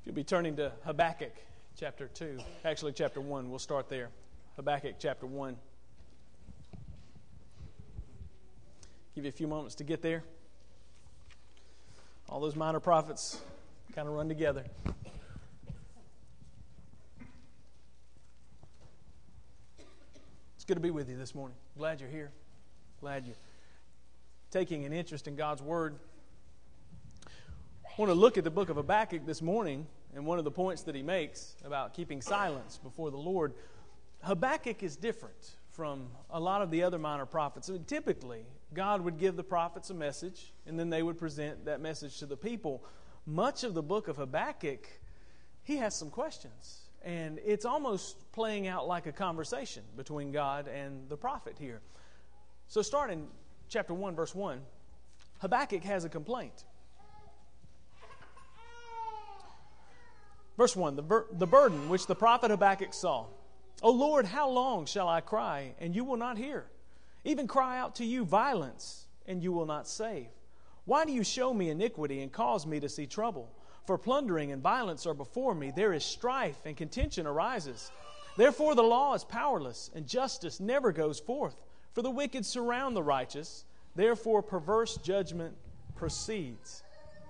You'll be turning to Habakkuk chapter 2. Actually, chapter 1. We'll start there. Habakkuk chapter 1. Give you a few moments to get there. All those minor prophets kind of run together. It's good to be with you this morning. Glad you're here. Glad you're taking an interest in God's Word. I want to look at the book of Habakkuk this morning, and one of the points that he makes about keeping silence before the Lord. Habakkuk is different from a lot of the other minor prophets. I mean, typically, God would give the prophets a message, and then they would present that message to the people. Much of the book of Habakkuk, he has some questions, and it's almost playing out like a conversation between God and the prophet here. So starting chapter 1, verse 1, Habakkuk has a complaint. Verse 1, the burden which the prophet Habakkuk saw. O Lord, how long shall I cry, and you will not hear? Even cry out to you violence, and you will not save. Why do you show me iniquity and cause me to see trouble? For plundering and violence are before me. There is strife, and contention arises. Therefore the law is powerless, and justice never goes forth. For the wicked surround the righteous. Therefore perverse judgment proceeds.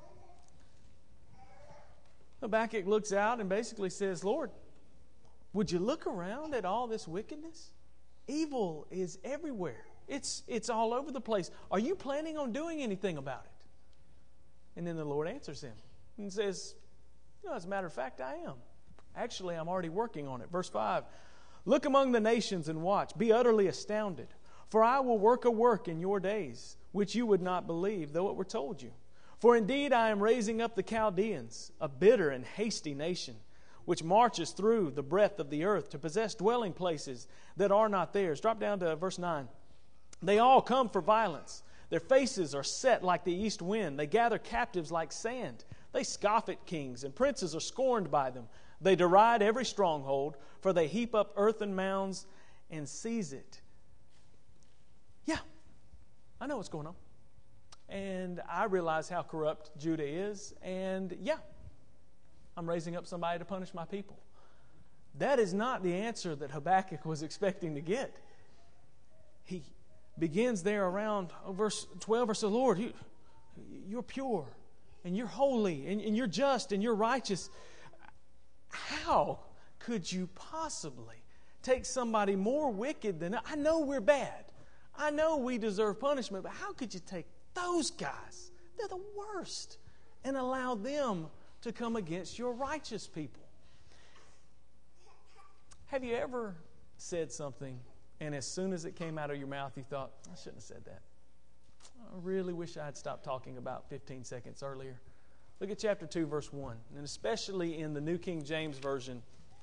Habakkuk looks out and basically says, Lord, would you look around at all this wickedness? Evil is everywhere. It's all over the place. Are you planning on doing anything about it? And then the Lord answers him and says, as a matter of fact, I am. Actually, I'm already working on it. Verse 5, look among the nations and watch. Be utterly astounded. For I will work a work in your days, which you would not believe, though it were told you. For indeed I am raising up the Chaldeans, a bitter and hasty nation, which marches through the breadth of the earth to possess dwelling places that are not theirs. Drop down to verse 9. They all come for violence. Their faces are set like the east wind. They gather captives like sand. They scoff at kings, and princes are scorned by them. They deride every stronghold, for they heap up earthen mounds and seize it. Yeah, I know what's going on. And I realize how corrupt Judah is. And yeah, I'm raising up somebody to punish my people. That is not the answer that Habakkuk was expecting to get. He begins there around verse 12 or so, Lord, you're pure and you're holy and you're just and you're righteous. How could you possibly take somebody more wicked than I know we're bad. I know we deserve punishment, but how could you take those guys? They're the worst. And allow them to come against your righteous people. Have you ever said something and as soon as it came out of your mouth you thought, I shouldn't have said that. I really wish I had stopped talking about 15 seconds earlier. Look at chapter 2, verse 1. And especially in the New King James Version,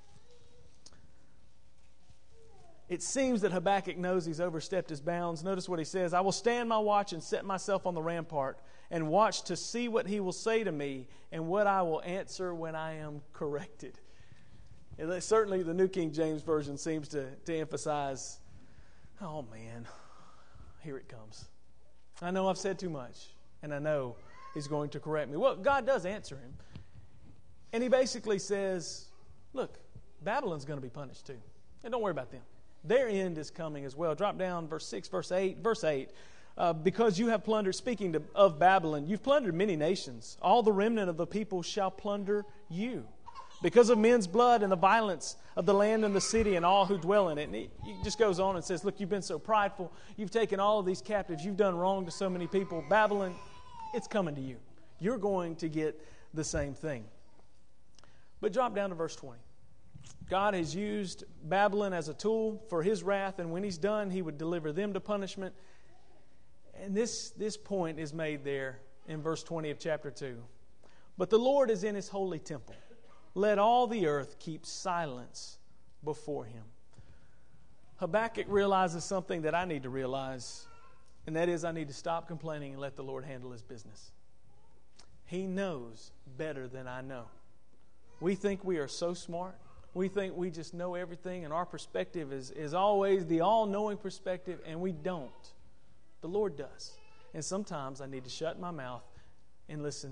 it seems that Habakkuk knows he's overstepped his bounds. Notice what he says. I will stand my watch and set myself on the rampart and watch to see what he will say to me and what I will answer when I am corrected. And certainly the New King James Version seems to emphasize, oh man, here it comes. I know I've said too much, and I know he's going to correct me. Well, God does answer him. And he basically says, look, Babylon's going to be punished too. And don't worry about them. Their end is coming as well. Drop down verse 6, verse 8. Verse 8. Because you have plundered, speaking of Babylon, you've plundered many nations. All the remnant of the people shall plunder you. Because of men's blood and the violence of the land and the city and all who dwell in it. And he just goes on and says, look, you've been so prideful. You've taken all of these captives. You've done wrong to so many people. Babylon, it's coming to you. You're going to get the same thing. But drop down to verse 20. God has used Babylon as a tool for his wrath, and when he's done, he would deliver them to punishment. And this point is made there in verse 20 of chapter 2. But the Lord is in his holy temple. Let all the earth keep silence before him. Habakkuk realizes something that I need to realize, and that is I need to stop complaining and let the Lord handle his business. He knows better than I know. We think we are so smart. We think we just know everything, and our perspective is always the all-knowing perspective, and we don't. The Lord does. And sometimes I need to shut my mouth and listen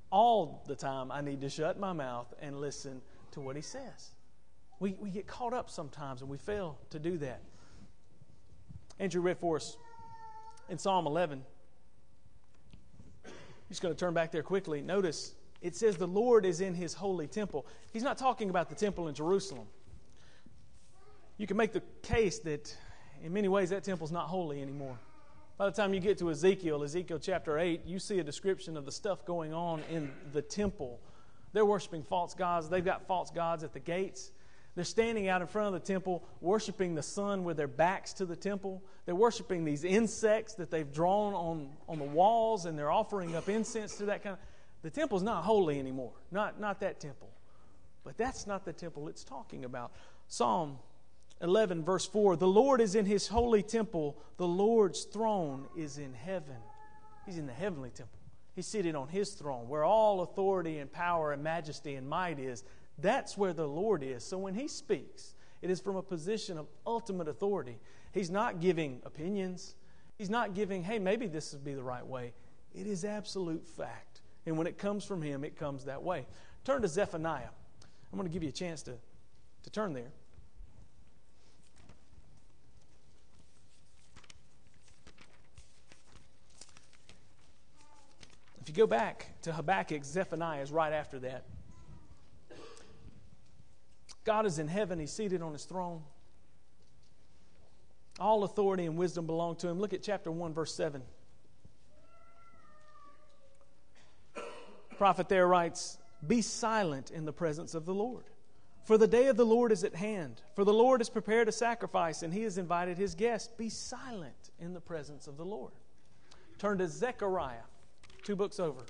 all the time I need to shut my mouth and listen to what He says. We get caught up sometimes and we fail to do that. Andrew read for us in Psalm 11. I'm just going to turn back there quickly. Notice it says the Lord is in His holy temple. He's not talking about the temple in Jerusalem. You can make the case that in many ways that temple's not holy anymore. By the time you get to Ezekiel chapter 8, you see a description of the stuff going on in the temple. They're worshiping false gods. They've got false gods at the gates. They're standing out in front of the temple, worshiping the sun with their backs to the temple. They're worshiping these insects that they've drawn on the walls, and they're offering up incense to that kind of... The temple's not holy anymore. Not that temple. But that's not the temple it's talking about. Psalm 11, verse 4, the Lord is in His holy temple. The Lord's throne is in heaven. He's in the heavenly temple. He's seated on His throne, where all authority and power and majesty and might is. That's where the Lord is. So when He speaks, it is from a position of ultimate authority. He's not giving opinions. He's not giving, hey, maybe this would be the right way. It is absolute fact. And when it comes from Him, it comes that way. Turn to Zephaniah. I'm going to give you a chance to turn there. If you go back to Habakkuk, Zephaniah is right after that. God is in heaven. He's seated on His throne. All authority and wisdom belong to Him. Look at chapter 1, verse 7. The prophet there writes, be silent in the presence of the Lord, for the day of the Lord is at hand. For the Lord has prepared a sacrifice, and He has invited His guests. Be silent in the presence of the Lord. Turn to Zechariah, 2 books over.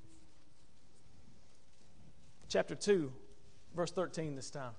Chapter 2, verse 13 this time.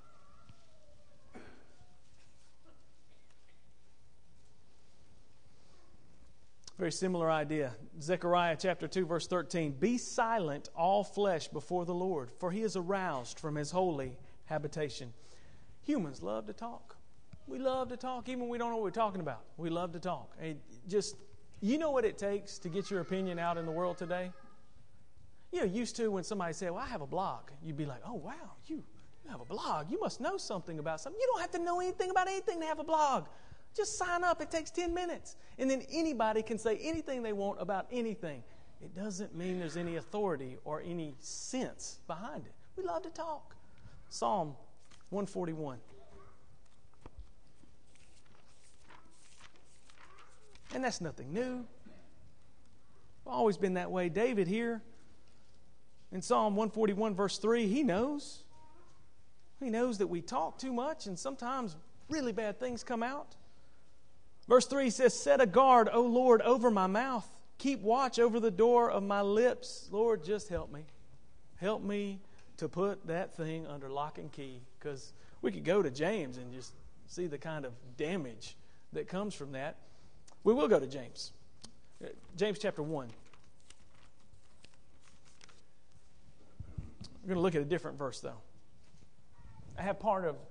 Very similar idea. Zechariah chapter 2, verse 13. Be silent, all flesh, before the Lord, for He is aroused from His holy habitation. Humans love to talk. We love to talk, even when we don't know what we're talking about. We love to talk. You know what it takes to get your opinion out in the world today? Used to when somebody said, well, I have a blog. You'd be like, oh, wow, you have a blog. You must know something about something. You don't have to know anything about anything to have a blog. Just sign up. It takes 10 minutes. And then anybody can say anything they want about anything. It doesn't mean there's any authority or any sense behind it. We love to talk. Psalm 141. And that's nothing new. It's always been that way. David here in Psalm 141 verse 3, he knows. He knows that we talk too much and sometimes really bad things come out. Verse 3 says, set a guard, O Lord, over my mouth. Keep watch over the door of my lips. Lord, just help me. Help me to put that thing under lock and key. Because we could go to James and just see the kind of damage that comes from that. We will go to James. James chapter 1. We're going to look at a different verse, though. I have part of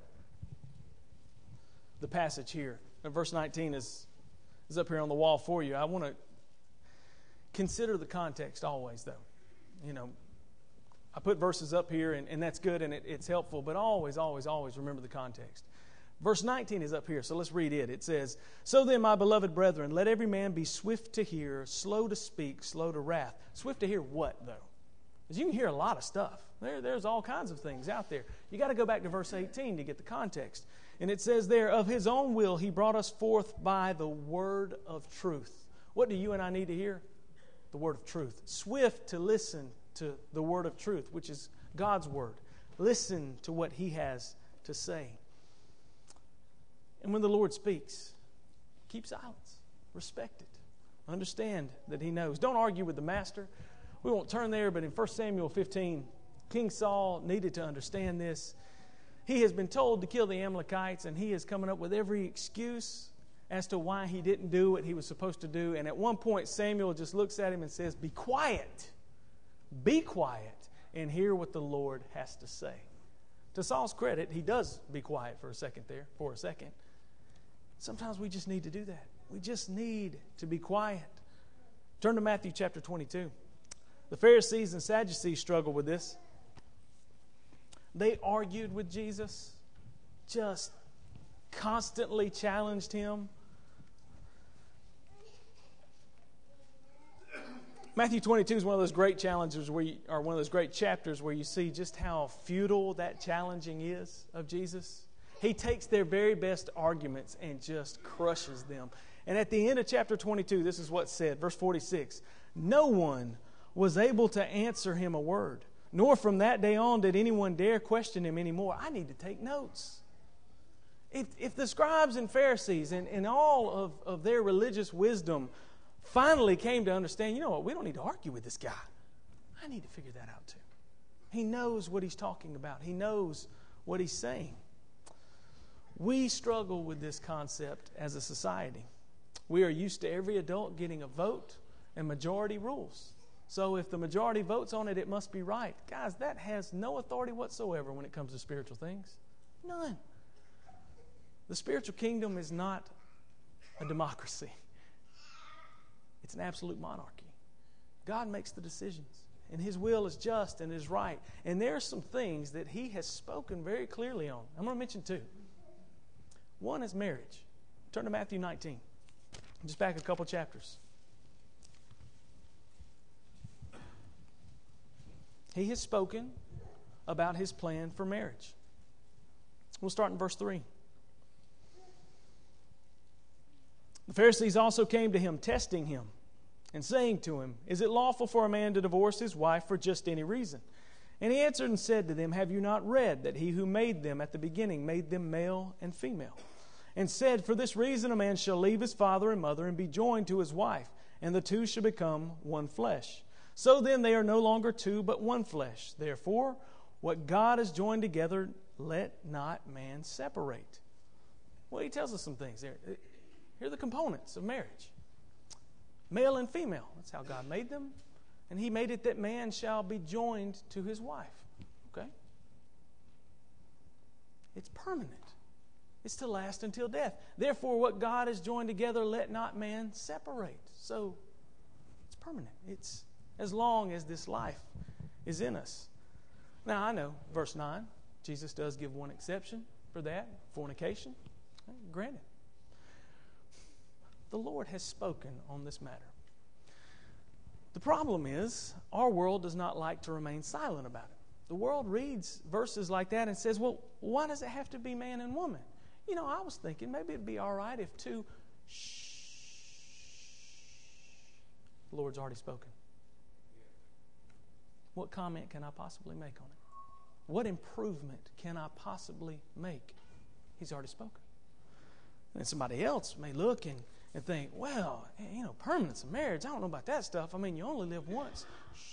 the passage here. Verse 19 is up here on the wall for you. I want to consider the context always, though. I put verses up here, and that's good, and it's helpful, but always, always, always remember the context. Verse 19 is up here, so let's read it. It says, so then, my beloved brethren, let every man be swift to hear, slow to speak, slow to wrath. Swift to hear what, though? Because you can hear a lot of stuff. There's all kinds of things out there. You got to go back to verse 18 to get the context. And it says there, of His own will He brought us forth by the word of truth. What do you and I need to hear? The word of truth. Swift to listen to the word of truth, which is God's word. Listen to what He has to say. And when the Lord speaks, keep silence. Respect it. Understand that He knows. Don't argue with the master. We won't turn there, but in 1 Samuel 15, King Saul needed to understand this. He has been told to kill the Amalekites, and he is coming up with every excuse as to why he didn't do what he was supposed to do. And at one point, Samuel just looks at him and says, be quiet, and hear what the Lord has to say. To Saul's credit, he does be quiet for a second. Sometimes we just need to do that. We just need to be quiet. Turn to Matthew chapter 22. The Pharisees and Sadducees struggled with this. They argued with Jesus, just constantly challenged him. Matthew 22 is one of those great challenges or one of those great chapters where you see just how futile that challenging is of Jesus. He takes their very best arguments and just crushes them. And at the end of chapter 22, this is what's said, verse 46. No one was able to answer him a word, nor from that day on did anyone dare question him anymore. I need to take notes. If the scribes and Pharisees and all of their religious wisdom finally came to understand, you know what, we don't need to argue with this guy. I need to figure that out too. He knows what he's talking about. He knows what he's saying. We struggle with this concept as a society. We are used to every adult getting a vote and majority rules. So if the majority votes on it, it must be right. Guys, that has no authority whatsoever when it comes to spiritual things. None. The spiritual kingdom is not a democracy. It's an absolute monarchy. God makes the decisions, and His will is just and is right. And there are some things that He has spoken very clearly on. I'm going to mention two. One is marriage. Turn to Matthew 19. Just back a couple chapters. He has spoken about His plan for marriage. We'll start in verse 3. The Pharisees also came to Him, testing Him, and saying to Him, Is it lawful for a man to divorce his wife for just any reason? And He answered and said to them, Have you not read that He who made them at the beginning made them male and female? And said, For this reason a man shall leave his father and mother and be joined to his wife, and the two shall become one flesh. So then they are no longer two, but one flesh. Therefore, what God has joined together, let not man separate. Well, He tells us some things there. Here are the components of marriage. Male and female. That's how God made them. And He made it that man shall be joined to his wife. Okay? It's permanent. It's to last until death. Therefore, what God has joined together, let not man separate. So, it's permanent. It's as long as this life is in us. Now, I know, verse 9, Jesus does give one exception for that, fornication. Granted. The Lord has spoken on this matter. The problem is, our world does not like to remain silent about it. The world reads verses like that and says, well, why does it have to be man and woman? You know, I was thinking maybe it'd be all right if two, the Lord's already spoken. What comment can I possibly make on it? What improvement can I possibly make? He's already spoken. And somebody else may look and think, well, you know, permanence of marriage, I don't know about that stuff. I mean, you only live once.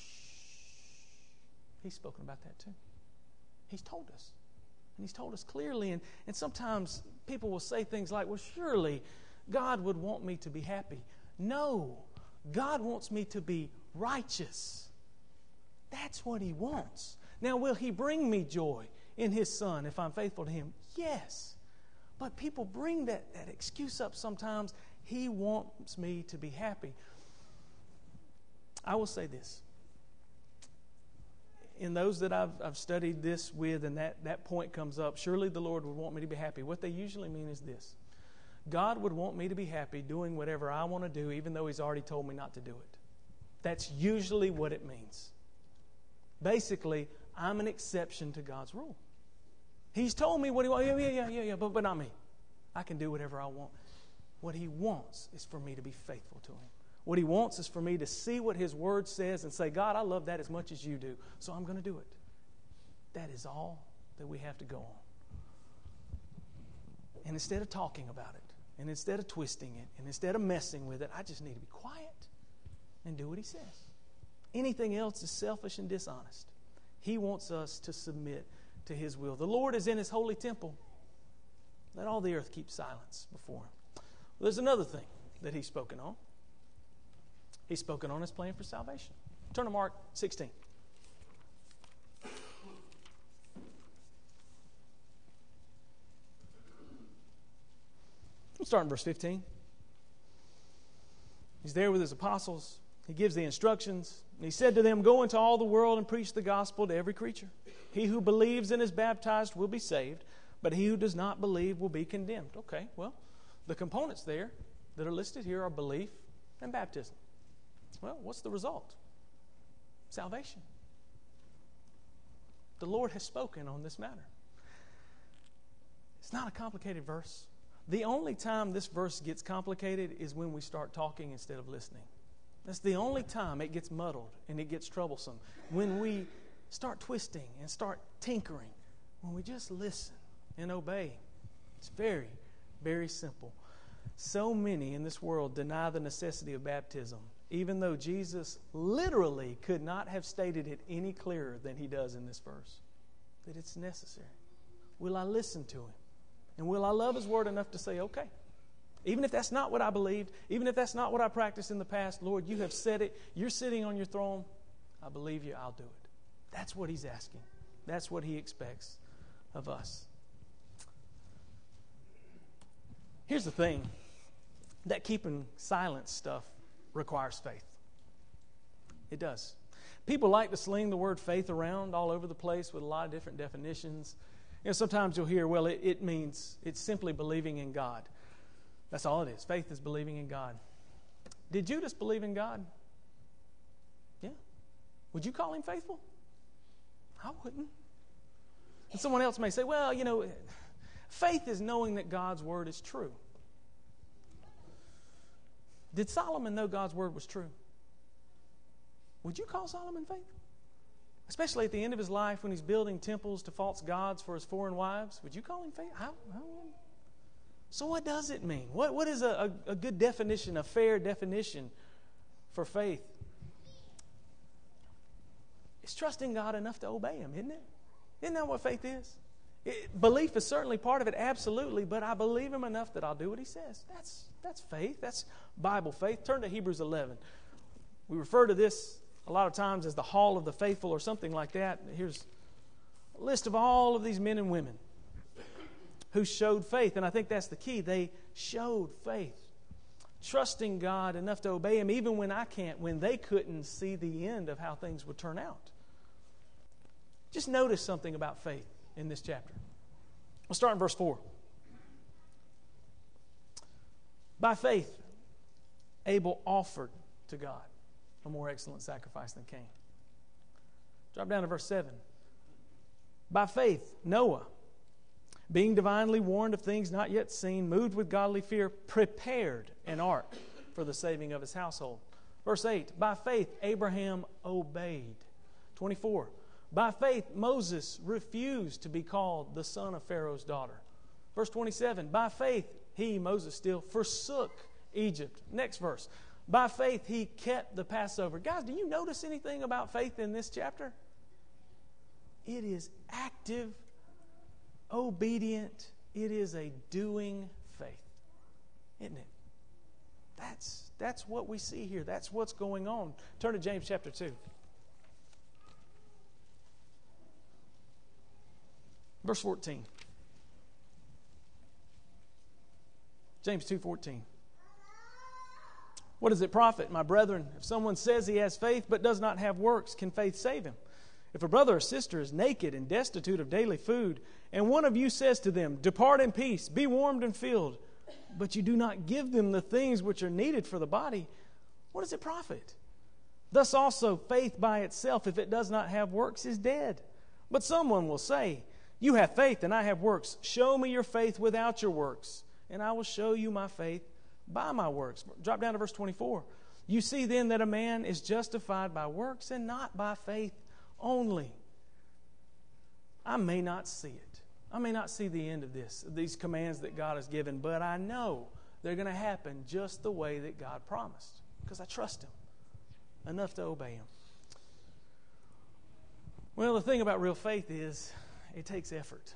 He's spoken about that too. He's told us. And He's told us clearly. And sometimes people will say things like, well, surely God would want me to be happy. No, God wants me to be righteous. That's what He wants. Now, will He bring me joy in His Son if I'm faithful to Him? Yes. But people bring that excuse up sometimes. He wants me to be happy. I will say this. In those that I've studied this with and that point comes up, surely the Lord would want me to be happy. What they usually mean is this. God would want me to be happy doing whatever I want to do even though He's already told me not to do it. That's usually what it means. Basically, I'm an exception to God's rule. He's told me what He wants. Yeah, but not me. I can do whatever I want. What He wants is for me to be faithful to Him. What He wants is for me to see what His Word says and say, God, I love that as much as you do, so I'm going to do it. That is all that we have to go on. And instead of talking about it, and instead of twisting it, and instead of messing with it, I just need to be quiet and do what He says. Anything else is selfish and dishonest. He wants us to submit to His will. The Lord is in His holy temple. Let all the earth keep silence before Him. Well, there's another thing that He's spoken on. He's spoken on His plan for salvation. Turn to Mark 16. We'll start in verse 15. He's there with His apostles. he gives the instructions. And he said to them, "Go into all the world and preach the gospel to every creature. He who believes and is baptized will be saved, but he who does not believe will be condemned." Okay, well, the components there that are listed here are belief and baptism. Well, what's the result? Salvation. The Lord has spoken on this matter. It's not a complicated verse. The only time this verse gets complicated is when we start talking instead of listening. That's the only time it gets muddled and it gets troublesome. When we start twisting and start tinkering, when we just listen and obey. It's very, very simple. So many in this world deny the necessity of baptism, even though Jesus literally could not have stated it any clearer than he does in this verse, that it's necessary. Will I listen to him? And will I love his word enough to say, okay, even if that's not what I believed, even if that's not what I practiced in the past, Lord, you have said it. You're sitting on your throne. I believe you. I'll do it. That's what he's asking. That's what he expects of us. Here's the thing. That keeping silent stuff requires faith. It does. People like to sling the word faith around all over the place with a lot of different definitions. You know, sometimes you'll hear, well, it means it's simply believing in God. That's all it is. Faith is believing in God. Did Judas believe in God? Yeah. Would you call him faithful? I wouldn't. And someone else may say, well, you know, faith is knowing that God's word is true. Did Solomon know God's word was true? Would you call Solomon faithful? Especially at the end of his life when he's building temples to false gods for his foreign wives. Would you call him faithful? So what does it mean? What is a good definition, a fair definition for faith? It's trusting God enough to obey him, isn't it? Isn't that what faith is? Belief is certainly part of it, absolutely, but I believe him enough that I'll do what he says. That's faith. That's Bible faith. Turn to Hebrews 11. We refer to this a lot of times as the Hall of the Faithful or something like that. Here's a list of all of these men and women who showed faith, and I think that's the key. They showed faith, trusting God enough to obey him even when they couldn't see the end of how things would turn out. Just notice something about faith in this chapter. We'll start in verse 4. By faith, Abel offered to God a more excellent sacrifice than Cain. Drop down to verse 7. By faith, Noah, being divinely warned of things not yet seen, moved with godly fear, prepared an ark for the saving of his household. Verse 8. By faith, Abraham obeyed. 24. By faith, Moses refused to be called the son of Pharaoh's daughter. Verse 27. By faith, Moses still, forsook Egypt. Next verse. By faith, he kept the Passover. Guys, do you notice anything about faith in this chapter? It is active, obedient. It is a doing faith, isn't it? That's what we see here. That's what's going on. Turn to James chapter 2. Verse 14. James 2:14. What does it profit, my brethren, if someone says he has faith but does not have works? Can faith save him? If a brother or sister is naked and destitute of daily food, and one of you says to them, "Depart in peace, be warmed and filled," but you do not give them the things which are needed for the body, what does it profit? Thus also faith by itself, if it does not have works, is dead. But someone will say, "You have faith and I have works. Show me your faith without your works, and I will show you my faith by my works." Drop down to verse 24. You see then that a man is justified by works and not by faith only. I may not see it. I may not see the end of these commands that God has given, but I know they're going to happen just the way that God promised, because I trust him enough to obey him. Well, the thing about real faith is it takes effort.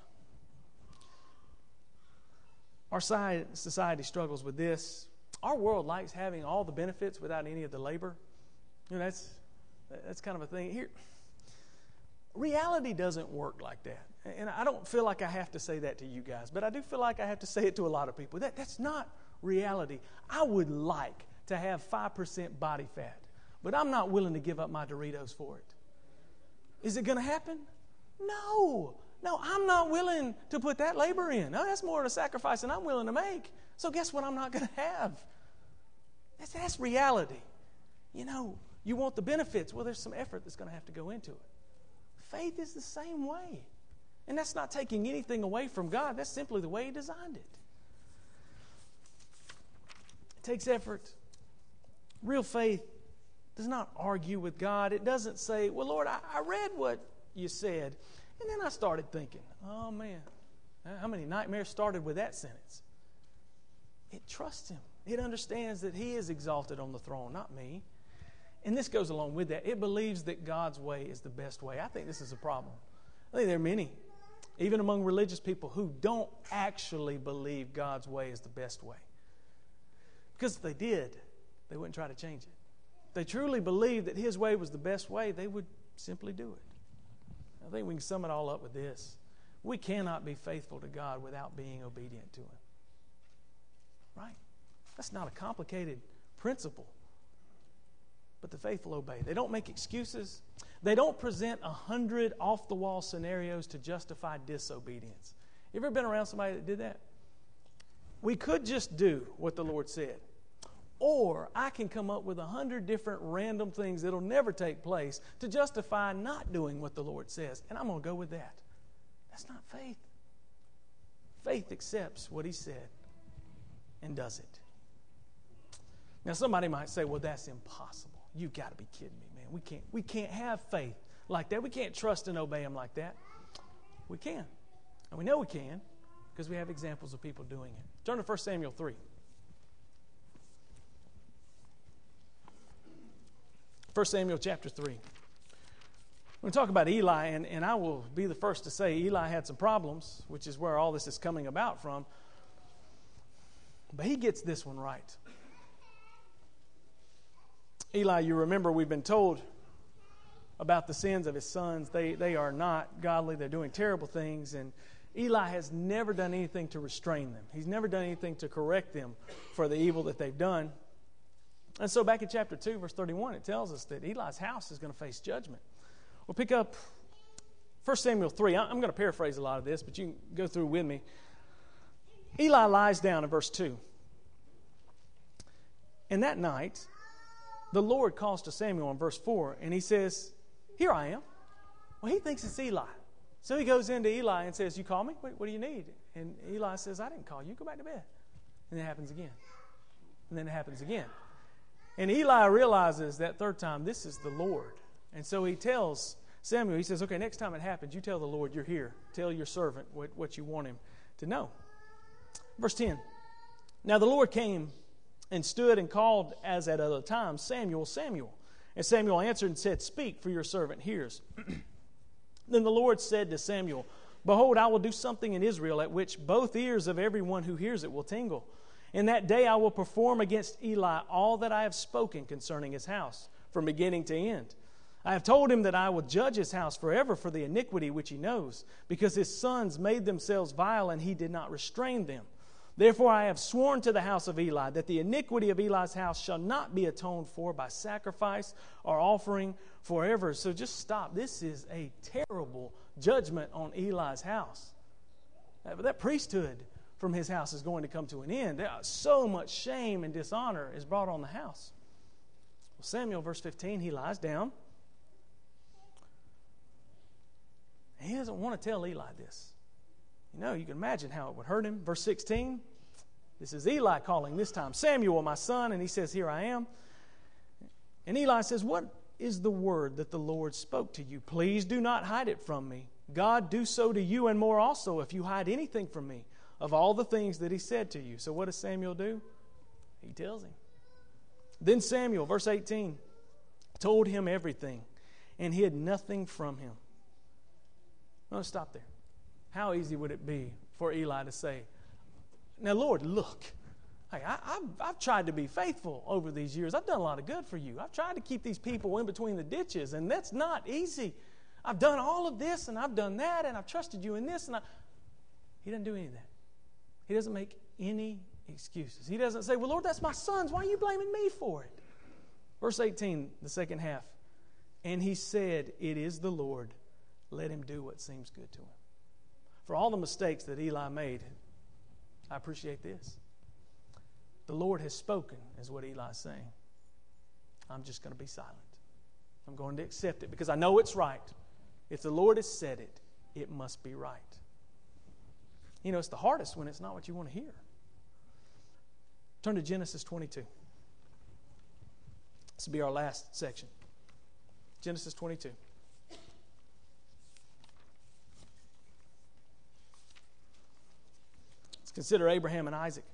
Our society struggles with this. Our world likes having all the benefits without any of the labor. You know, that's kind of a thing. Here, reality doesn't work like that. And I don't feel like I have to say that to you guys, but I do feel like I have to say it to a lot of people. That's not reality. I would like to have 5% body fat, but I'm not willing to give up my Doritos for it. Is it going to happen? No. No, I'm not willing to put that labor in. No, that's more of a sacrifice than I'm willing to make. So guess what I'm not going to have? That's reality. You know, you want the benefits. Well, there's some effort that's going to have to go into it. Faith is the same way. And that's not taking anything away from God. That's simply the way He designed it. It takes effort. Real faith does not argue with God. It doesn't say, well, Lord, I read what you said. And then I started thinking, oh man, how many nightmares started with that sentence? It trusts Him. It understands that He is exalted on the throne, not me. And this goes along with that. It believes that God's way is the best way. I think this is a problem. I think there are many, even among religious people, who don't actually believe God's way is the best way. Because if they did, they wouldn't try to change it. If they truly believed that His way was the best way, they would simply do it. I think we can sum it all up with this. We cannot be faithful to God without being obedient to Him. Right? That's not a complicated principle. But the faithful obey. They don't make excuses. They don't present 100 off-the-wall scenarios to justify disobedience. You ever been around somebody that did that? We could just do what the Lord said. Or I can come up with 100 different random things that'll never take place to justify not doing what the Lord says. And I'm going to go with that. That's not faith. Faith accepts what He said and does it. Now somebody might say, well, that's impossible. You've got to be kidding me, man. We can't have faith like that. We can't trust and obey Him like that. We can. And we know we can because we have examples of people doing it. Turn to 1 Samuel 3. 1 Samuel chapter 3. We're going to talk about Eli, and I will be the first to say Eli had some problems, which is where all this is coming about from. But he gets this one right. Eli, you remember we've been told about the sins of his sons. They are not godly. They're doing terrible things. And Eli has never done anything to restrain them. He's never done anything to correct them for the evil that they've done. And so back in chapter 2, verse 31, it tells us that Eli's house is going to face judgment. We'll pick up 1 Samuel 3. I'm going to paraphrase a lot of this, but you can go through with me. Eli lies down in verse 2. And that night, the Lord calls to Samuel in verse 4, and He says, here I am. Well, he thinks it's Eli. So he goes into Eli and says, you call me? What do you need? And Eli says, I didn't call you. Go back to bed. And then it happens again. And then it happens again. And Eli realizes that third time, this is the Lord. And so he tells Samuel, he says, okay, next time it happens, you tell the Lord you're here. Tell your servant what you want him to know. Verse 10. Now the Lord came and stood and called as at other times, Samuel, Samuel. And Samuel answered and said, speak, for your servant hears. Then the Lord said to Samuel, behold, I will do something in Israel at which both ears of everyone who hears it will tingle. In that day I will perform against Eli all that I have spoken concerning his house, from beginning to end. I have told him that I will judge his house forever for the iniquity which he knows, because his sons made themselves vile and he did not restrain them. Therefore I have sworn to the house of Eli that the iniquity of Eli's house shall not be atoned for by sacrifice or offering forever. So just stop. This is a terrible judgment on Eli's house. That priesthood from his house is going to come to an end. So much shame and dishonor is brought on the house. Well, Samuel, verse 15, he lies down. He doesn't want to tell Eli this. You know, you can imagine how it would hurt him. Verse 16, this is Eli calling this time, Samuel, my son, and he says, here I am. And Eli says, what is the word that the Lord spoke to you? Please do not hide it from me. God do so to you and more also if you hide anything from me of all the things that He said to you. So what does Samuel do? He tells him. Then Samuel, verse 18, told him everything and hid nothing from him. No, stop there. How easy would it be for Eli to say, now, Lord, look, hey, I've tried to be faithful over these years. I've done a lot of good for you. I've tried to keep these people in between the ditches, and that's not easy. I've done all of this, and I've done that, and I've trusted you in this. He doesn't do any of that. He doesn't make any excuses. He doesn't say, well, Lord, that's my sons. Why are you blaming me for it? Verse 18, the second half. And he said, it is the Lord. Let him do what seems good to him. For all the mistakes that Eli made, I appreciate this. The Lord has spoken, is what Eli's saying. I'm just going to be silent. I'm going to accept it because I know it's right. If the Lord has said it, it must be right. You know, it's the hardest when it's not what you want to hear. Turn to Genesis 22. This will be our last section. Genesis 22. Let's consider Abraham and Isaac.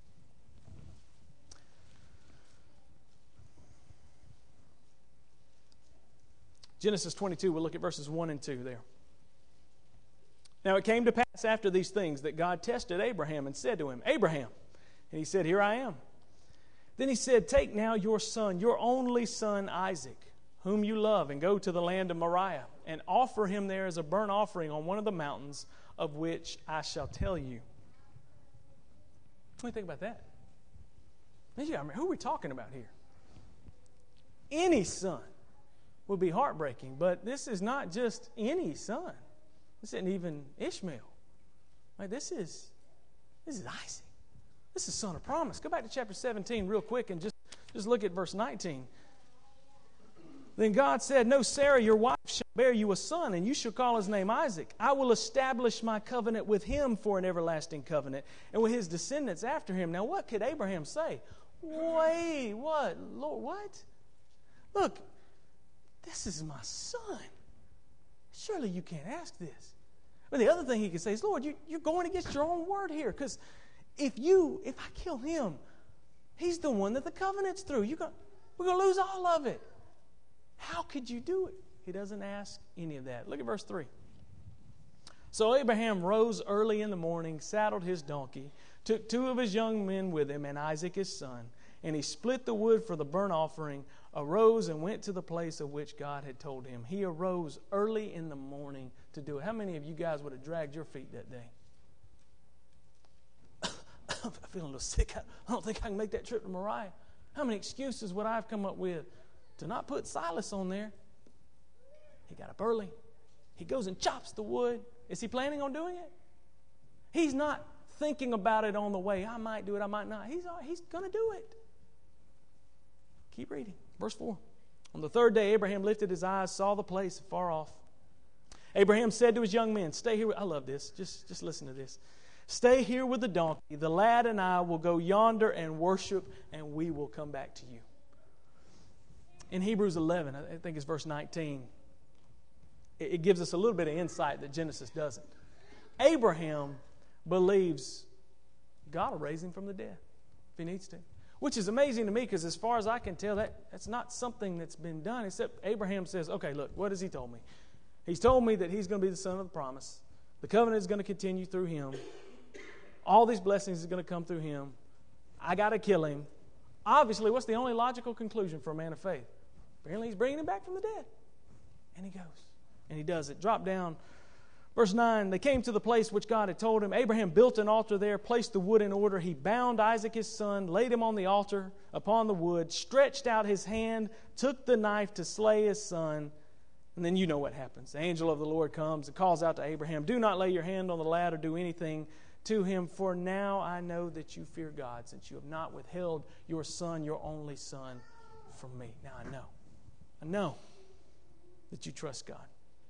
Genesis 22, we'll look at verses 1 and 2 there. Now it came to pass after these things that God tested Abraham and said to him, Abraham. And he said, here I am. Then he said, take now your son, your only son Isaac, whom you love, and go to the land of Moriah, and offer him there as a burnt offering on one of the mountains of which I shall tell you. What do you think about that? Who are we talking about here? Any son would be heartbreaking, but this is not just any son. This isn't even Ishmael. Like this is Isaac. This is son of promise. Go back to chapter 17 real quick and just look at verse 19. Then God said, no, Sarah, your wife, shall bear you a son, and you shall call his name Isaac. I will establish my covenant with him for an everlasting covenant, and with his descendants after him. Now, what could Abraham say? Wait, what? Lord, what? Look, this is my son. Surely you can't ask this. But the other thing he could say is, Lord, you're going against your own word here, because if I kill him, he's the one that the covenant's through. We're going to lose all of it. How could you do it? He doesn't ask any of that. Look at verse 3. So Abraham rose early in the morning, saddled his donkey, took 2 of his young men with him, and Isaac his son, and he split the wood for the burnt offering, arose and went to the place of which God had told him. He arose early in the morning to do it. How many of you guys would have dragged your feet that day? I'm feeling a little sick. I don't think I can make that trip to Moriah. How many excuses would I have come up with to not put Silas on there? He got up early. He goes and chops the wood. Is he planning on doing it? He's not thinking about it on the way. I might do it, I might not. He's going to do it. Keep reading. Verse 4. On the third day, Abraham lifted his eyes, saw the place far off. Abraham said to his young men, stay here. I love this. Just listen to this. Stay here with the donkey. The lad and I will go yonder and worship, and we will come back to you. In Hebrews 11, I think it's verse 19, it gives us a little bit of insight that Genesis doesn't. Abraham believes God will raise him from the dead if he needs to. Which is amazing to me because as far as I can tell, that's not something that's been done, except Abraham says, okay, look, what has he told me? He's told me that he's going to be the son of the promise. The covenant is going to continue through him. All these blessings are going to come through him. I got to kill him. Obviously, what's the only logical conclusion for a man of faith? Apparently, he's bringing him back from the dead. And he goes. And he does it. Drop down. Verse 9, they came to the place which God had told him. Abraham built an altar there, placed the wood in order. He bound Isaac his son, laid him on the altar upon the wood, stretched out his hand, took the knife to slay his son. And then you know what happens. The angel of the Lord comes and calls out to Abraham, do not lay your hand on the lad or do anything to him, for now I know that you fear God, since you have not withheld your son, your only son, from me. Now I know that you trust God.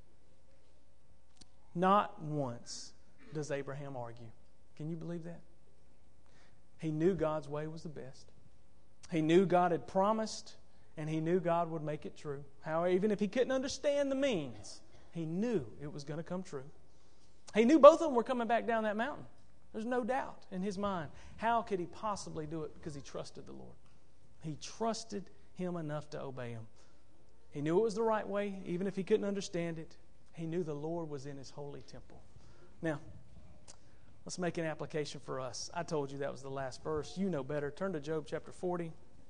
Not once does Abraham argue. Can you believe that? He knew God's way was the best. He knew God had promised, and he knew God would make it true. However, even if he couldn't understand the means, he knew it was going to come true. He knew both of them were coming back down that mountain. There's no doubt in his mind. How could he possibly do it? Because he trusted the Lord. He trusted him enough to obey him. He knew it was the right way, even if he couldn't understand it. He knew the Lord was in his holy temple. Now, let's make an application for us. I told you that was the last verse. You know better. Turn to Job chapter 40.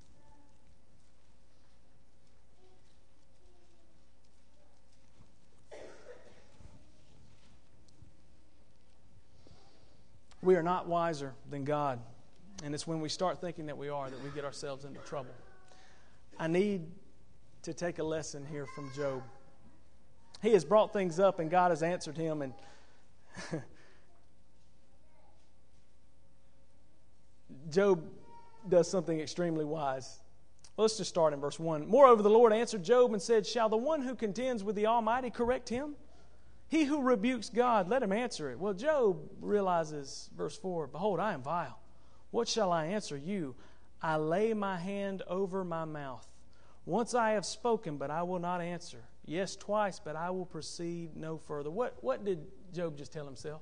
We are not wiser than God. And it's when we start thinking that we are that we get ourselves into trouble. I need to take a lesson here from Job. He has brought things up and God has answered him, and Job does something extremely wise. Well, let's just start in verse 1. Moreover, the Lord answered Job and said, Shall the one who contends with the Almighty correct him? He who rebukes God, let him answer it. Well, Job realizes, verse 4, Behold, I am vile. What shall I answer you? I lay my hand over my mouth. Once I have spoken, but I will not answer. Yes, twice, but I will proceed no further. What did Job just tell himself?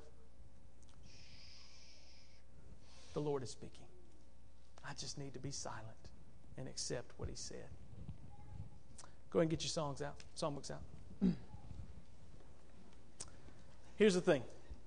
The Lord is speaking. I just need to be silent and accept what He said. Go ahead and get your songbooks out. Here's the thing.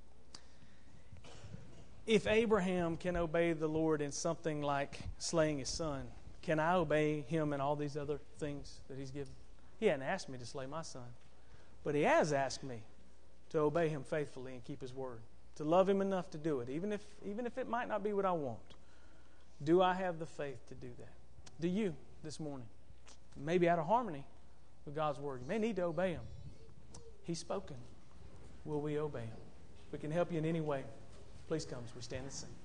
If Abraham can obey the Lord in something like slaying his son, can I obey Him in all these other things that He's given? He hadn't asked me to slay my son, but He has asked me to obey Him faithfully and keep His word, to love Him enough to do it, even if it might not be what I want. Do I have the faith to do that? Do you this morning? Maybe out of harmony with God's word. You may need to obey Him. He's spoken. Will we obey Him? If we can help you in any way, please come as we stand and sing.